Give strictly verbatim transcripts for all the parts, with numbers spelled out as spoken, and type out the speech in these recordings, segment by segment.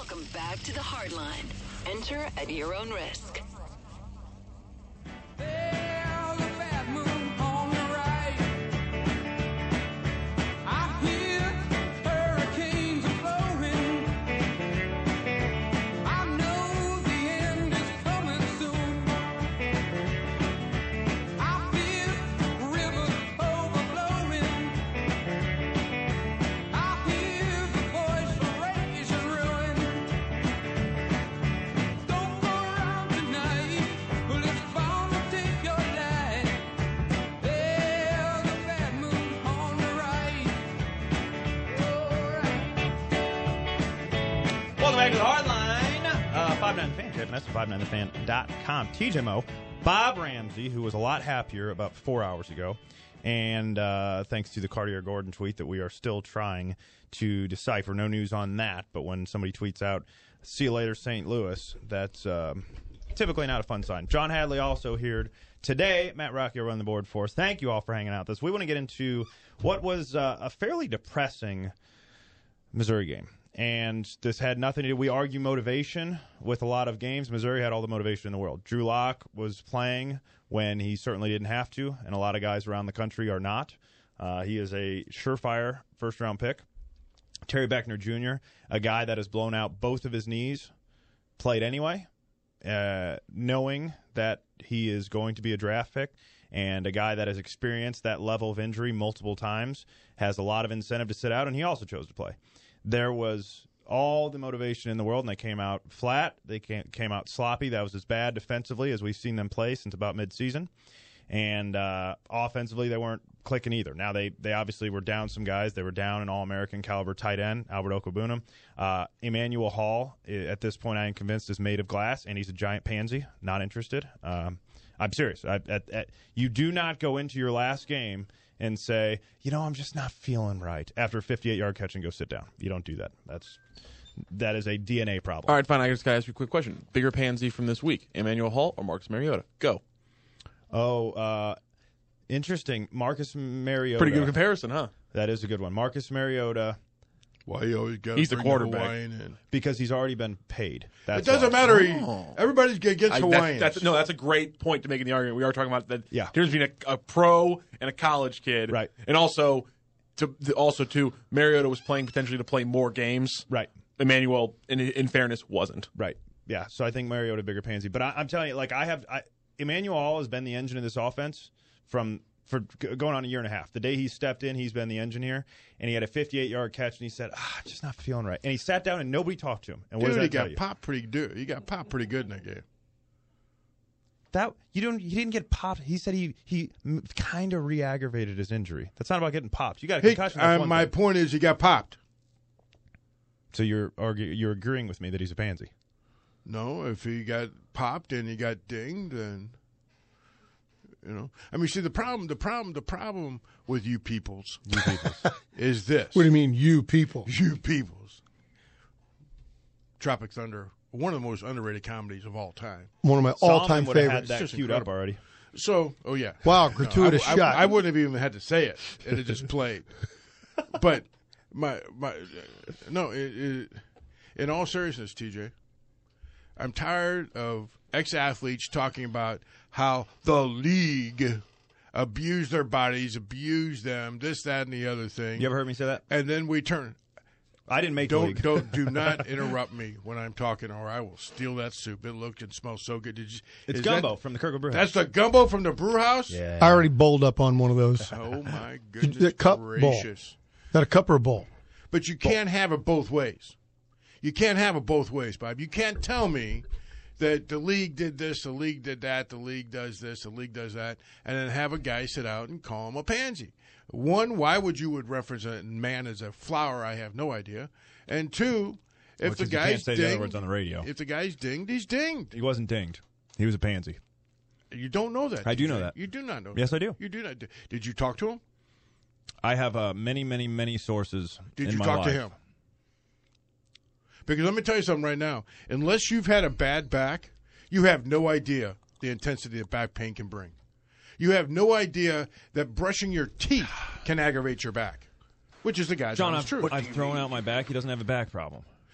Welcome back to the Hardline. Enter at your own risk. Back to the Hardline. Uh, five nine the fan, J F N S, five nine the fan dot com. T J Mo, Bob Ramsey, who was a lot happier about four hours ago, and uh, thanks to the Cartier Gordon tweet that we are still trying to decipher. No news on that, but when somebody tweets out, see you later, Saint Louis, that's uh, typically not a fun sign. John Hadley also here today. Matt Rocky will run the board for us. Thank you all for hanging out with us. We want to get into what was uh, a fairly depressing Missouri game. And this had nothing to do. We argue motivation with a lot of games. Missouri had all the motivation in the world. Drew Lock was playing when he certainly didn't have to, and a lot of guys around the country are not. Uh, he is a surefire first-round pick. Terry Beckner Junior, a guy that has blown out both of his knees, played anyway, uh, knowing that he is going to be a draft pick, and a guy that has experienced that level of injury multiple times, has a lot of incentive to sit out, and he also chose to play. There was all the motivation in the world, and they came out flat. They came out sloppy. That was as bad defensively as we've seen them play since about midseason. And uh, offensively, they weren't clicking either. Now, they, they obviously were down some guys. They were down an All-American caliber tight end, Albert Okwuegbunam. Uh, Emmanuel Hall, at this point, I am convinced, is made of glass, and he's a giant pansy. Not interested. Um, I'm serious. I, at, at, you do not go into your last game and say, you know, I'm just not feeling right after a fifty-eight-yard catch and go sit down. You don't do that. That's that is a D N A problem. All right, fine. I just got to ask you a quick question. Bigger pansy from this week, Emmanuel Hall or Marcus Mariota? Go. Oh, uh, interesting. Marcus Mariota. Pretty good comparison, huh? That is a good one. Marcus Mariota. Why you always got He's the quarterback. in? Because he's already been paid. That's it doesn't why. matter. He, Oh. Everybody's against I, Hawaiians. that's, that's, no, that's a great point to make in the argument. We are talking about the Yeah. difference between a, a pro and a college kid. Right. And also, to also, too, Mariota was playing potentially to play more games. Right. Emmanuel, in, in fairness, wasn't. Right. Yeah. So I think Mariota bigger pansy. But I, I'm telling you, like, I have I, Emmanuel Hall has been the engine of this offense from for going on a year and a half. The day he stepped in, he's been the engine here, and he had a fifty-eight-yard catch, and he said, ah, just not feeling right. And he sat down, and nobody talked to him. And what Dude, does he that tell got you? popped pretty good. He got popped pretty good in that game. That you don't. He didn't get popped. He said he he kind of re-aggravated his injury. That's not about getting popped. You got a Hey, concussion. that's uh, one my thing. point is he got popped. So you're argu- you're agreeing with me that he's a pansy. No, if he got popped and he got dinged, then you know. I mean, see the problem. The problem. The problem with you peoples, you peoples, is this. What do you mean, you people? You peoples. Tropic Thunder, one of the most underrated comedies of all time. One of my all-time would have had favorites. that Just queued up incredible. already. So, oh yeah. Wow, No, gratuitous I, I, shot. I, I wouldn't have even had to say it, and it just played. But my my no. It, it, in all seriousness, T J, I'm tired of ex-athletes talking about how the league abused their bodies, abused them, this, that, and the other thing. You ever heard me say that? And then we turn. I didn't make the Don't league. don't do not interrupt me when I'm talking, or I will steal that soup. It looked and smells so good. Did you? It's is gumbo that- from the Kirkwood Brew That's House. the gumbo from the brew house. Yeah. I already bowled up on one of those. Oh my The goodness cup gracious! bowl. Got a cup or a bowl? But you can't have it both ways. You can't have it both ways, Bob. You can't tell me that the league did this, the league did that, the league does this, the league does that, and then have a guy sit out and call him a pansy. One, why would you would reference a man as a flower? I have no idea. And two, if Which the is you guy's can't say the other dinged, words on the radio. if the guy's dinged, he's dinged. He wasn't dinged. He was a pansy. You don't know that. I do D J. know that. You do not know. Yes, that. I do. You do not. Did you talk to him? I have uh, many, many, many sources. Did in you my talk life. to him? Because let me tell you something right now. Unless you've had a bad back, you have no idea the intensity that back pain can bring. You have no idea that brushing your teeth can aggravate your back, which is the guy's John, honest I've, truth. I've thrown out my back. He doesn't have a back problem.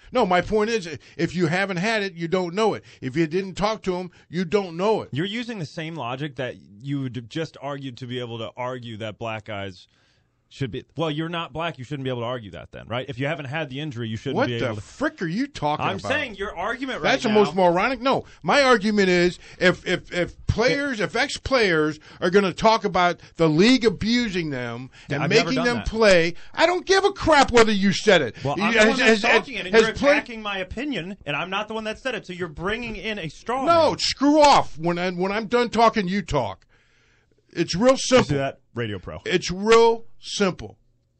No, my point is, if you haven't had it, you don't know it. If you didn't talk to him, you don't know it. You're using the same logic that you would have just argued to be able to argue that black guys should be. Well, you're not black. You shouldn't be able to argue that then, right? If you haven't had the injury, you shouldn't What be the able to. frick are you talking I'm about? saying your argument right That's now. the most moronic. No, my argument is if if if players, if ex players are going to talk about the league abusing them and I've never making done them that. play, I don't give a crap whether you said it. Well, I'm You- the one has- that's has- talking it, and has you're play- attacking my opinion, and I'm not the one that said it. So you're bringing in a straw. No, man. screw off. When I, when I'm done talking, you talk. It's real Let's do simple. that. Radio Pro. It's real simple.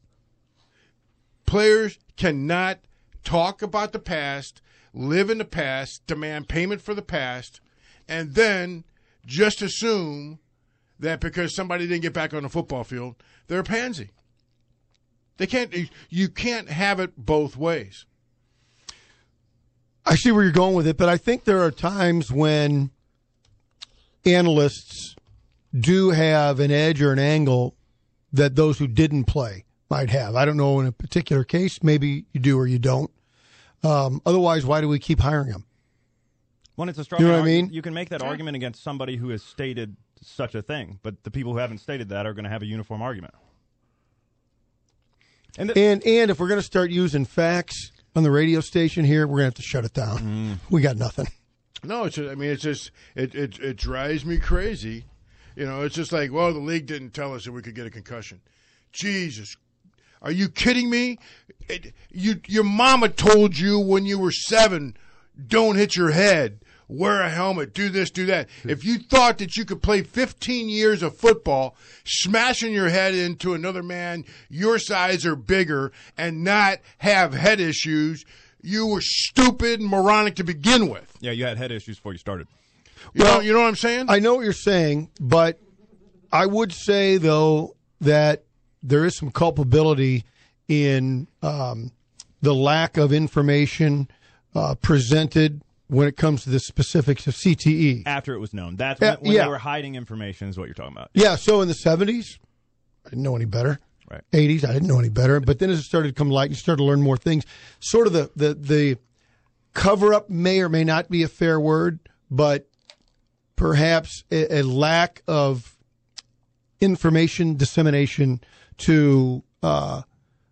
Players cannot talk about the past, live in the past, demand payment for the past, and then just assume that because somebody didn't get back on the football field, they're a pansy. They can't. You can't have it both ways. I see where you're going with it, but I think there are times when analysts do have an edge or an angle that those who didn't play might have. I don't know in a particular case. Maybe you do or you don't. Um, otherwise, why do we keep hiring them? When it's a straw You know man what I argument, mean? you can make that argument against somebody who has stated such a thing, but the people who haven't stated that are going to have a uniform argument. And, the, And and if we're going to start using facts on the radio station here, we're going to have to shut it down. Mm. We got nothing. No, it's. Just, I mean, it's just it, it. It drives me crazy. You know, it's just like, well, the league didn't tell us that we could get a concussion. Jesus, are you kidding me? It, you, your mama told you when you were seven, don't hit your head, wear a helmet, do this, do that. If you thought that you could play fifteen years of football, smashing your head into another man your size or bigger, and not have head issues, you were stupid and moronic to begin with. yeah, you had head issues before you started. You Well, know, you know what I'm saying? I know what you're saying, but I would say, though, that there is some culpability in um, the lack of information uh, presented when it comes to the specifics of C T E. After it was known. That's Yeah, when, when yeah. they were hiding information is what you're talking about. Yeah, so in the seventies, I didn't know any better. Right. eighties, I didn't know any better. But then as it started to come to light, you started to learn more things. Sort of the, the, the cover-up may or may not be a fair word, but perhaps a, a lack of information dissemination to uh,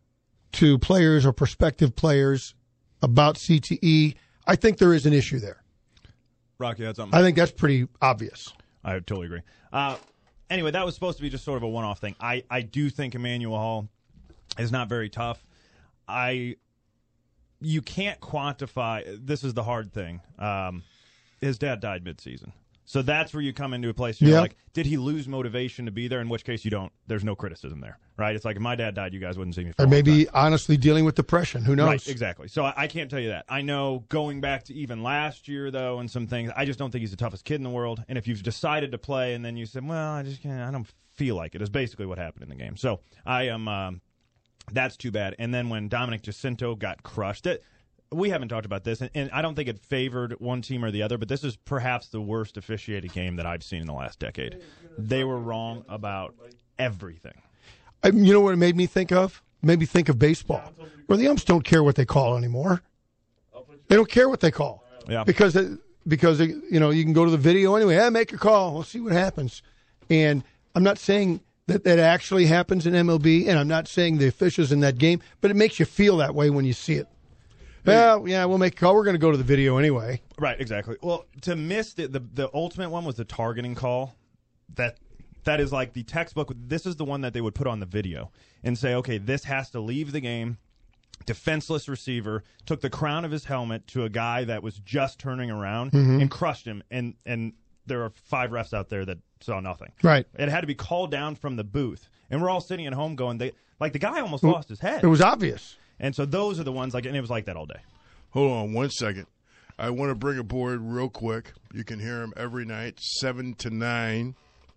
to players or prospective players about C T E. I think there is an issue there. Rocky had something. I think that's pretty obvious. I totally agree. Uh, anyway, that was supposed to be just sort of a one-off thing. I, I do think Emmanuel Hall is not very tough. I you can't quantify. This is the hard thing. Um, his dad died mid-season. So that's where you come into a place where you're Yeah. like, did he lose motivation to be there? In which case you don't. There's no criticism there, right? It's like if my dad died, you guys wouldn't see me for a Or long maybe time. honestly dealing with depression. Who knows? Right, exactly. So I, I can't tell you that. I know going back to even last year, though, and some things, I just don't think he's the toughest kid in the world. And if you've decided to play and then you said, well, I just can't, I don't feel like it, is basically what happened in the game. So I am, um, that's too bad. And then when Dominic Jacinto got crushed, it, we haven't talked about this, and, and I don't think it favored one team or the other, but this is perhaps the worst officiated game that I've seen in the last decade. They were wrong about everything. I, you know what it made me think of? It made me think of baseball, where the umps don't care what they call anymore. They don't care what they call. Yeah. Because, it, because it, you know, you can go to the video anyway. Hey, make a call. We'll see what happens. And I'm not saying that that actually happens in M L B, and I'm not saying the officials in that game, but it makes you feel that way when you see it. Well, yeah, we'll make a call. We're going to go to the video anyway. Right, exactly. Well, to miss the, the the ultimate one was the targeting call. That that is like the textbook. This is the one that they would put on the video and say, okay, this has to leave the game. Defenseless receiver took the crown of his helmet to a guy that was just turning around and crushed him. And and there are five refs out there that saw nothing. Right. It had to be called down from the booth, and we're all sitting at home going, they like the guy almost lost his head. It was obvious. And so those are the ones like, and it was like that all day. Hold on one second. I want to bring aboard real quick. You can hear him every night, seven to nine,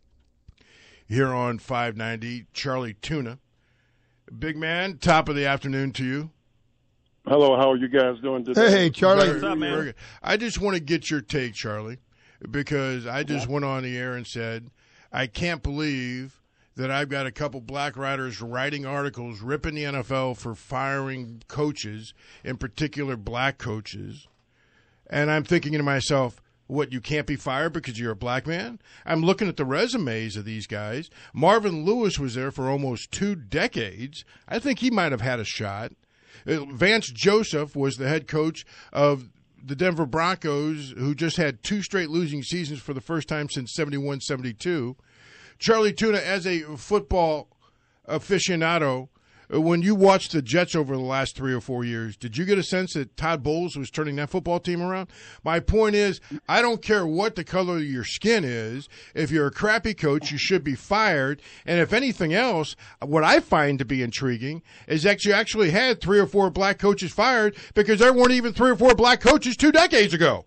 here on five ninety. Charlie Tuna. Big man, top of the afternoon to you. Hello, how are you guys doing today? Hey, Charlie. Very- What's up, man? very good. I just want to get your take, Charlie, because I just went on the air and said, I can't believe that I've got a couple black writers writing articles ripping the N F L for firing coaches, in particular black coaches. And I'm thinking to myself, what, you can't be fired because you're a black man? I'm looking at the resumes of these guys. Marvin Lewis was there for almost two decades. I think he might have had a shot. Vance Joseph was the head coach of the Denver Broncos, who just had two straight losing seasons for the first time since seventy-one seventy-two. Charlie Tuna, as a football aficionado, when you watched the Jets over the last three or four years, did you get a sense that Todd Bowles was turning that football team around? My point is, I don't care what the color of your skin is. If you're a crappy coach, you should be fired. And if anything else, what I find to be intriguing is that you actually had three or four black coaches fired because there weren't even three or four black coaches two decades ago.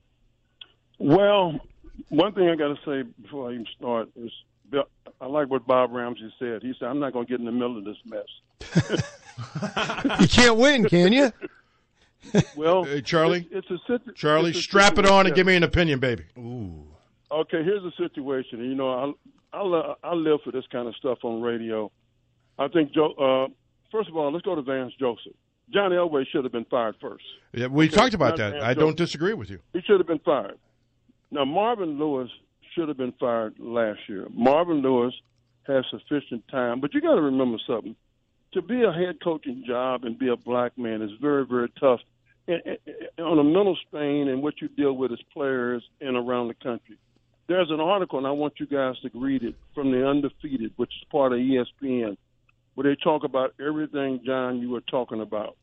Well, one thing I got to say before I even start is I like what Bob Ramsey said. He said, I'm not going to get in the middle of this mess. You can't win, can you? Well, hey, Charlie, it's, it's a situ- Charlie, it's a strap it situation. on and give me an opinion, baby. Ooh. Okay, here's the situation. You know, I I, lo- I live for this kind of stuff on radio. I think, Joe. Uh, first of all, let's go to Vance Joseph. Johnny Elway should have been fired first. Yeah, we okay, talked about that. Vance I Joseph. don't disagree with you. He should have been fired. Now, Marvin Lewis should have been fired last year. Marvin Lewis has sufficient time, but you got to remember something. To be a head coaching job and be a black man is very, very tough and, and, and on a mental strain and what you deal with as players and around the country. There's an article, and I want you guys to read it, from The Undefeated, which is part of E S P N, where they talk about everything, John, you were talking about.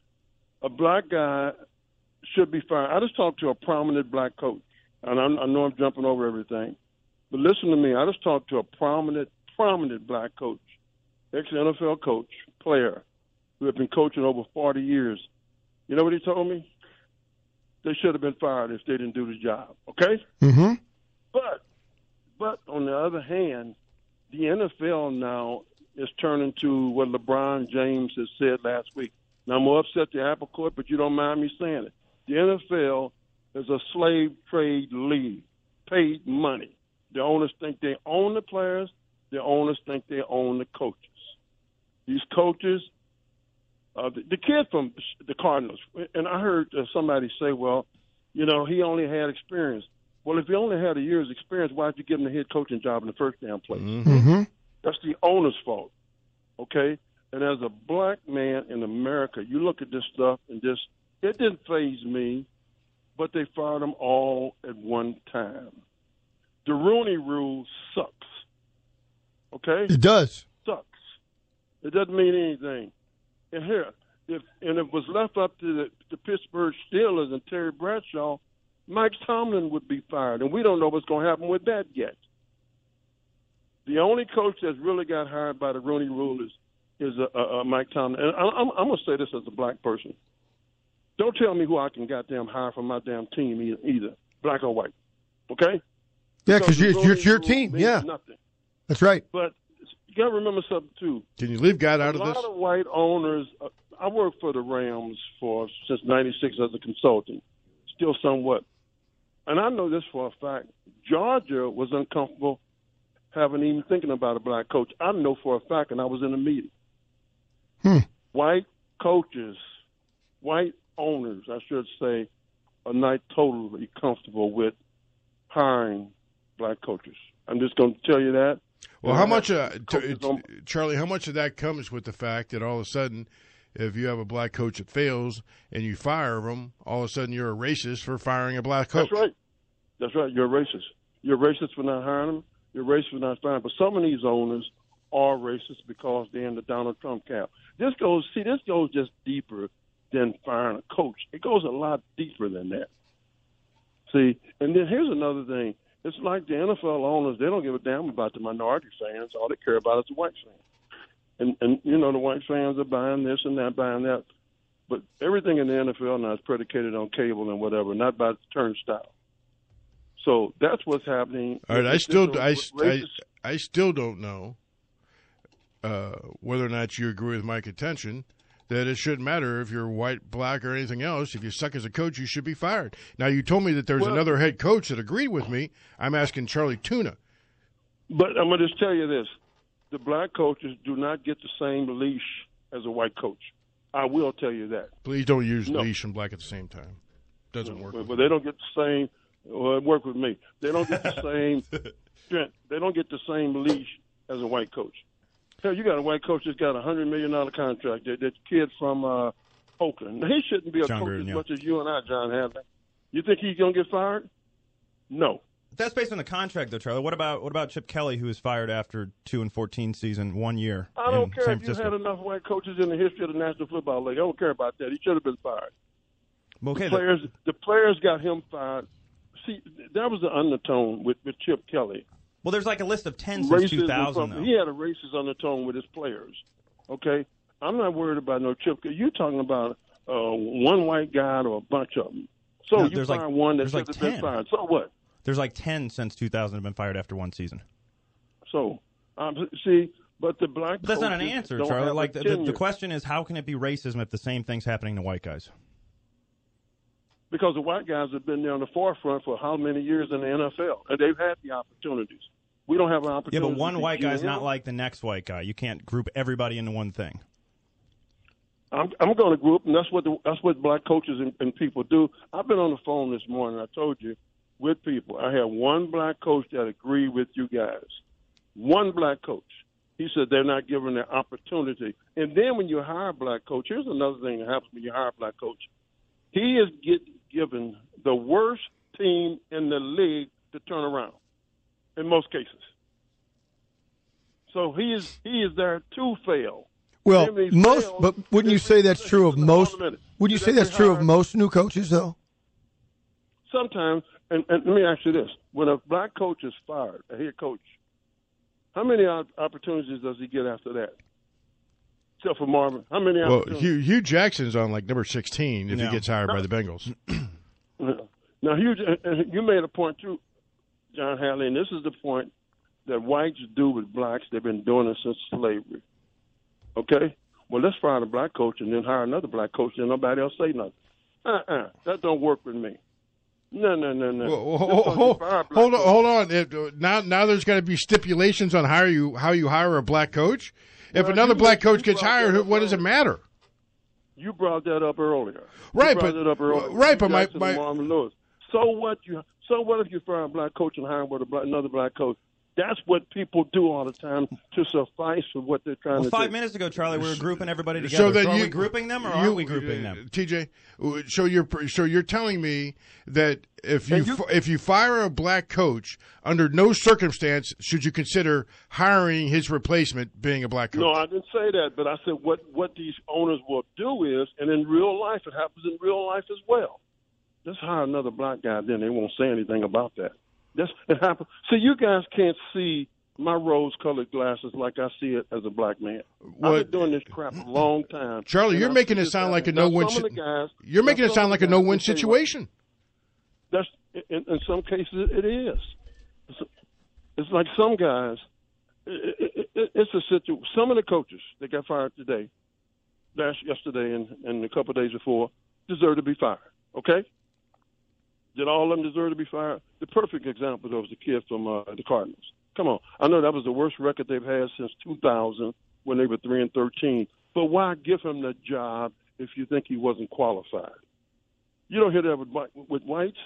A black guy should be fired. I just talked to a prominent black coach, and I'm, I know I'm jumping over everything, but listen to me. I just talked to a prominent, prominent black coach, ex-N F L coach, player, who had been coaching over forty years. You know what he told me? They should have been fired if they didn't do the job, okay? Mm-hmm. But, but on the other hand, the N F L now is turning to what LeBron James has said last week. Now, I'm going to upset the apple cart, but you don't mind me saying it. The N F L is a slave trade league, paid money. The owners think they own the players. The owners think they own the coaches. These coaches, uh, the, the kid from the Cardinals, and I heard uh, somebody say, well, you know, he only had experience. Well, if he only had a year's experience, why'd you give him the head coaching job in the first damn place? Mm-hmm. That's the owner's fault, okay? And as a black man in America, you look at this stuff and just, it didn't faze me, but they fired them all at one time. The Rooney Rule sucks, okay? It does. Sucks. It doesn't mean anything. And here, if and if it was left up to the, the Pittsburgh Steelers and Terry Bradshaw, Mike Tomlin would be fired, and we don't know what's going to happen with that yet. The only coach that's really got hired by the Rooney Rule is is uh, uh, Mike Tomlin. And I, I'm, I'm going to say this as a black person. Don't tell me who I can goddamn hire for my damn team either, either black or white, okay? Yeah, because the it's your, Rooney it's your Rule team. means Yeah, nothing. that's right. But you got to remember something, too. Can you leave God out a of this? lot of white owners. Uh, I worked for the Rams for since ninety-six as a consultant, still somewhat. And I know this for a fact. Georgia was uncomfortable having even thinking about a black coach. I know for a fact, and I was in a meeting. Hmm. White coaches, white owners, I should say, are not totally comfortable with hiring black coaches. I'm just going to tell you that. Well, how much, uh, Coaches t- on- Charlie, how much of that comes with the fact that all of a sudden, if you have a black coach that fails and you fire him, all of a sudden you're a racist for firing a black coach? That's right. That's right. You're a racist. You're a racist for not hiring them. You're racist for not firing them. But some of these owners are racist because they're in the Donald Trump camp. This goes, see, this goes just deeper than firing a coach. It goes a lot deeper than that. See, and then here's another thing. It's like the N F L owners, they don't give a damn about the minority fans. All they care about is the white fans. And, and you know, the white fans are buying this and that, buying that. But everything in the N F L now is predicated on cable and whatever, not by the turnstile. So that's what's happening. All right, I It's still, just a I, I, racist- I still don't know uh, whether or not you agree with my contention that it shouldn't matter if you're white, black, or anything else. If you suck as a coach, you should be fired. Now, you told me that there's Well- another head coach that agreed with me. I'm asking Charlie Tuna. But I'm going to just tell you this. the black coaches do not get the same leash as a white coach. I will tell you that. Please don't use No. leash and black at the same time. Doesn't work. But, but they don't get the same. Well, it worked with me. They don't get the same strength. They don't get the same leash as a white coach. Hell, you got a white coach that's got a hundred million dollar contract. That, that kid from uh, Oakland. He shouldn't be a John coach Gruden, as yeah. much as you and I, John Hadley. You think he's gonna get fired? No. That's based on the contract, though, Charlie. What about what about Chip Kelly, who was fired after two and fourteen season, one year? I don't in care San if you Francisco? had enough white coaches in the history of the National Football League. I don't care about that. He should have been fired. Well, okay, the players, the players got him fired. See, that was the undertone with, with Chip Kelly. well, there's like a list of ten since two Racism thousand, from- though. He had a racist undertone with his players. Okay, I'm not worried about no Chip. You're talking about uh, one white guy or a bunch of them. So No, you there's find like- one that there's should like have been ten. fired. So what? There's like ten since two thousand have been fired after one season. So um, see, but the black. But that's not an coaches answer, don't Charlie. have a Like the, the, the tenure. question is, how can it be racism if the same thing's happening to white guys? Because the white guys have been there on the forefront for how many years in the N F L, and they've had the opportunities. We don't have an Yeah, opportunity. but one to white be guy's G M. not like the next white guy. You can't group everybody into one thing. I'm, I'm going to group, and that's what the, that's what black coaches and, and people do. I've been on the phone this morning. I told you with people. I have one black coach that agreed with you guys. One black coach. He said they're not given the opportunity. And then when you hire a black coach, here's another thing that happens when you hire a black coach. He is get given the worst team in the league to turn around in most cases. So he is he is there to fail. Well, And if he most, fails, but wouldn't you then- say that's true of Hold on most? a minute. Would you Did say they that's true of hire- most new coaches, though? Sometimes, and, and let me ask you this: when a black coach is fired, a head coach, how many op- opportunities does he get after that? Except for Marvin, how many Well, opportunities? Hugh, Hugh Jackson's on like number sixteen if No. he gets hired by the Bengals. Now, Hugh, and you made a point too, John Hadley, and this is the point that whites do with blacks. They've been doing it since slavery. Okay? Well, let's fire the black coach and then hire another black coach, and nobody else say nothing. Uh-uh. That don't work with me. No, no, no, no. Well, Just hold, because hold, you fire a black hold on, coach- hold on. It, uh, now, now there's got to be stipulations on how you how you hire a black coach. If Well, another you- black coach you gets brought hired, that who- up what does it earlier. matter? You brought that up earlier. Right, you brought but- it up earlier. right, but Hugh my- Jackson my- and Marvin Lewis. So what? You so what if you fire a black coach and hire with a black, another black coach? That's what people do all the time to suffice for what they're trying Well, to five do. minutes ago, Charlie, we were grouping everybody together. So So, that are you we grouping them or you- aren't we grouping them? T J, so you're so you're telling me that if you, And you- fi- if you fire a black coach, under no circumstance should you consider hiring his replacement being a black coach. No, I didn't say that, but I said what what these owners will do is, and in real life, it happens in real life as well. Just hire another black guy, then they won't say anything about that. That's it happens. See, you guys can't see my rose-colored glasses like I see it as a black man. What- I've been doing this crap a long time. Charlie, and you're I making see it this sound like a happen. Now, no-win. some of si- the guys- You're now, making it some sound of like the a guys no-win will tell you what- situation. That's in, in some cases it is. It's, it's like some guys. It, it, it, it's a situation. Some of the coaches that got fired today, last yesterday, and, and a couple of days before, deserve to be fired. Okay. Did all of them deserve to be fired? The perfect example though was the kid from uh, the Cardinals. Come on, I know that was the worst record they've had since two thousand when they were three and thirteen. But why give him the job if you think he wasn't qualified? You don't hear that with white- with whites.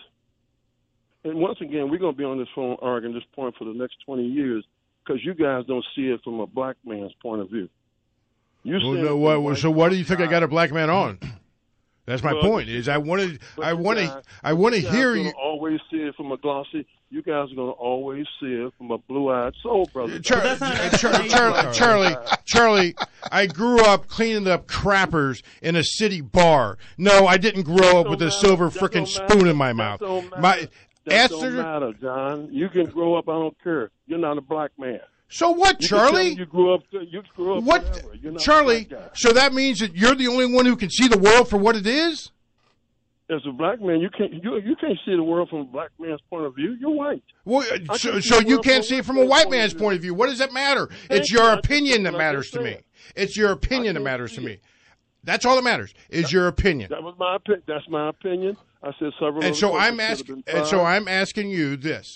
And once again, we're going to be on this phone arguing this point for the next twenty years because you guys don't see it from a black man's point of view. You Well, see it no, from what, a white so what do you think I guy. got a black man on? That's my Well, point. Is I wanted But I you want to guys- I want to you guys hear gonna you. always see it from a glossy. You guys are going to always see it from a blue-eyed soul brother. Char- that's not an Char- explanation, Char- Charlie. Charlie, Charlie, I grew up cleaning up crappers in a city bar. No, I didn't grow up with a Don't silver matter. That frickin' don't spoon matter. in my That mouth. don't matter. My That answer. don't matter, John. You can grow up. I don't care. You're not a black man. So what, You can tell me Charlie? You grew up. You grew up. What, whatever. You're not a Charlie? black guy. So that means that you're the only one who can see the world for what it is. As a black man, you can't. You, you can't see the world from a black man's point of view. You're white. Well, I so, can see so the you world can't from see a it from a white white man's man's point of view. What does that matter? Thank It's you. your I just opinion said that what I matters just to me. said. It's your opinion that can't matters see to me. it. That's all that matters. Is your opinion. That was my opinion. That's my opinion. I said several. And other so coaches I'm should have asking. been And so fired. I'm asking you this: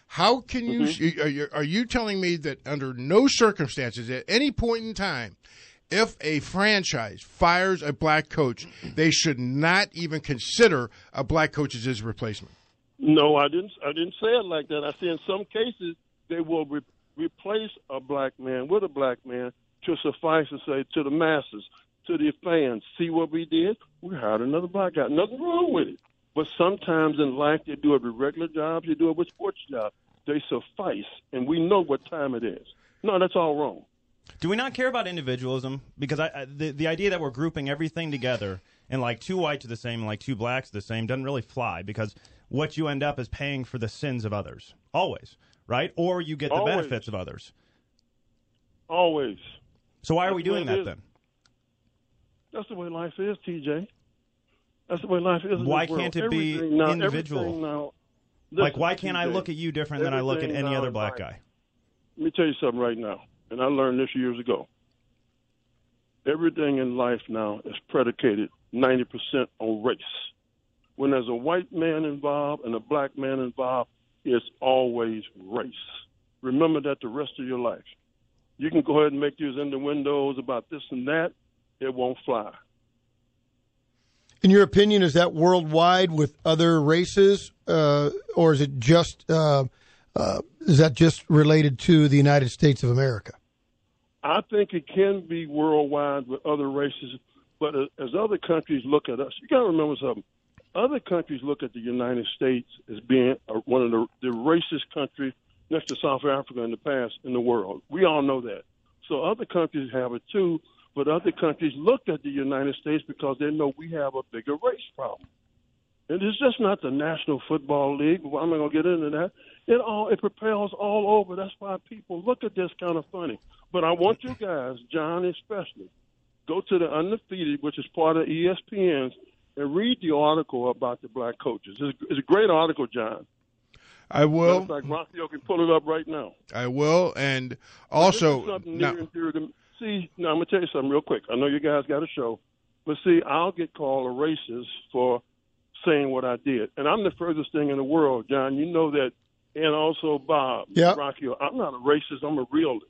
How can you, Mm-hmm. are you are you telling me that under no circumstances at any point in time, if a franchise fires a black coach, they should not even consider a black coach as his replacement? No, I didn't. I didn't say it like that. I said in some cases they will re- replace a black man with a black man to suffice to say to the masses, to the fans. See what we did? We hired another black guy. Nothing wrong with it. But sometimes in life they do it with regular jobs. They do it with sports jobs. They suffice, and we know what time it is. No, that's all wrong. Do we not care about individualism? Because I, I, the the idea that we're grouping everything together and like two whites are the same and like two blacks are the same doesn't really fly, because what you end up is paying for the sins of others. Always. Right? Or you get the Always. benefits of others. Always. So why are That's we the way doing it that is. then? That's the way life is, T J. That's the way life is. in Why this world. can't it be Everything now, individual? everything Now, Like, listen, why can't I T J, look at you different than I look at everything any now other in black life- guy? Let me tell you something right now, and I learned this years ago. Everything in life now is predicated ninety percent on race. When there's a white man involved and a black man involved, it's always race. Remember that the rest of your life. You can go ahead and make these innuendos about this and that. It won't fly. In your opinion, is that worldwide with other races, uh, or is it just uh, uh, is that just related to the United States of America? I think it can be worldwide with other races, but as other countries look at us, you got to remember something. Other countries look at the United States as being one of the, the racist countries next to South Africa in the past in the world. We all know that. So other countries have it too, but other countries look at the United States because they know we have a bigger race problem. And it's just not the National Football League. Well, I'm not going to get into that. It all it propels all over. That's why people look at this kind of funny. But I want you guys, John especially, go to the Undefeated, which is part of E S P N's, and read the article about the black coaches. It's, it's a great article, John. I will. Like Rocio can pull it up right now. I will. And This is also, something now, near and dear to me. See, now I'm gonna tell you something real quick. I know you guys got a show, but see, I'll get called a racist for saying what I did, and I'm the furthest thing in the world, John. You know that, and also Bob, Yeah. Rocio. I'm not a racist. I'm a realist.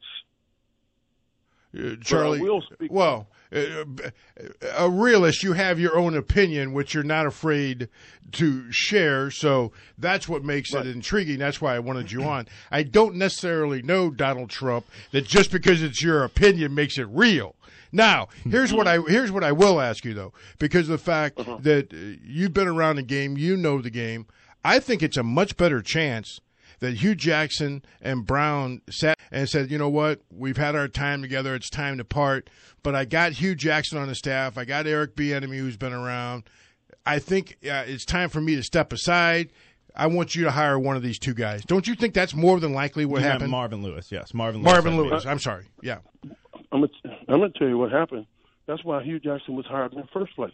Uh, Charlie, But I will speak- well, uh, a realist, you have your own opinion, which you're not afraid to share. So that's what makes Right. it intriguing. That's why I wanted you on. I don't necessarily know, Donald Trump, that just because it's your opinion makes it real. Now, here's what I here's what I will ask you though, because of the fact Uh-huh. that uh, you've been around the game, you know the game. I think it's a much better chance that Hugh Jackson and Brown sat and said, you know what, we've had our time together, it's time to part. But I got Hugh Jackson on the staff, I got Eric Bieniemy, who's been around. I think uh, it's time for me to step aside. I want you to hire one of these two guys. Don't you think that's more than likely what You meant happened? Marvin Lewis, yes. Marvin Lewis. Marvin I mean. Lewis, I'm sorry. Yeah. I'm gonna, I'm gonna tell you what happened. That's why Hugh Jackson was hired in the first place.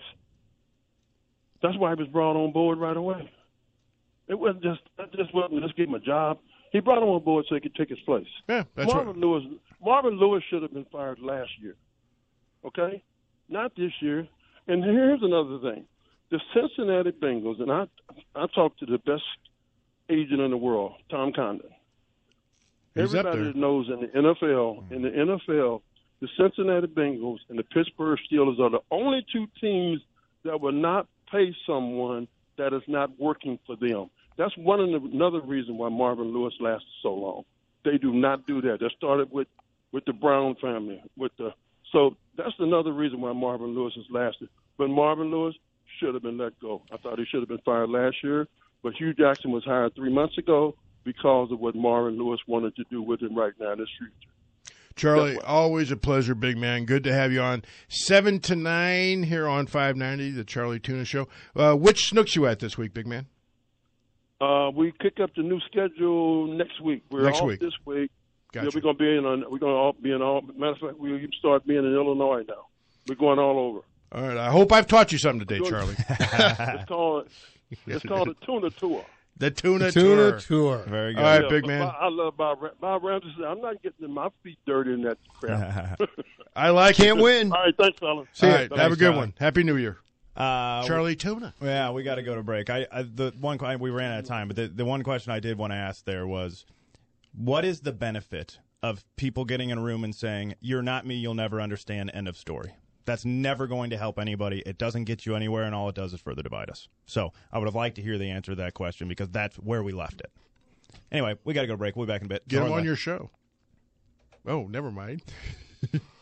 That's why he was brought on board right away. It wasn't just that just wasn't just give him a job. He brought him on board so he could take his place. Yeah, that's Marvin right. Lewis Marvin Lewis should have been fired last year. Okay? Not this year. And here's another thing. The Cincinnati Bengals, and I I talked to the best agent in the world, Tom Condon. He's up Everybody there. that knows in the N F L, in the N F L, the Cincinnati Bengals and the Pittsburgh Steelers are the only two teams that will not pay someone that is not working for them. That's one of the, another reason why Marvin Lewis lasted so long. They do not do that. That started with, with the Brown family. With the so that's another reason why Marvin Lewis has lasted. But Marvin Lewis should have been let go. I thought he should have been fired last year. But Hugh Jackson was hired three months ago because of what Marvin Lewis wanted to do with him right now in his future. Charlie, That's what- always a pleasure, big man. Good to have you on. Seven to nine here on five ninety, the Charlie Tuna Show. Uh, which Snooks you at this week, big man? Uh, we kick up the new schedule next week. We're Next off week. this week. Gotcha. Yeah, we're gonna be in. On, we're gonna all be in all. Matter of fact, we start being in Illinois now. We're going all over. All right. I hope I've taught you something today, Good. Charlie. It's called. It's called a tuna tour. The Tuna, Tuna Tour. tour. Very good. All right, Yeah, big but man. Bob- I love Bob. Ram- Bob Ramsey said, "I'm not getting my feet dirty in that crap." I like Can't it. win. All right, thanks, fellas. See All ya. right. Thanks, Have a good Charlie. one. Happy New Year. Uh, Charlie Tuna. Yeah, we got to go to break. I, I the one I, we ran out of time, but the, the one question I did want to ask there was, what is the benefit of people getting in a room and saying, "You're not me, you'll never understand," end of story? That's never going to help anybody. It doesn't get you anywhere, and all it does is further divide us. So I would have liked to hear the answer to that question because that's where we left it. Anyway, we got to go to break. We'll be back in a bit. Get him Hardline. on your show. Oh, never mind.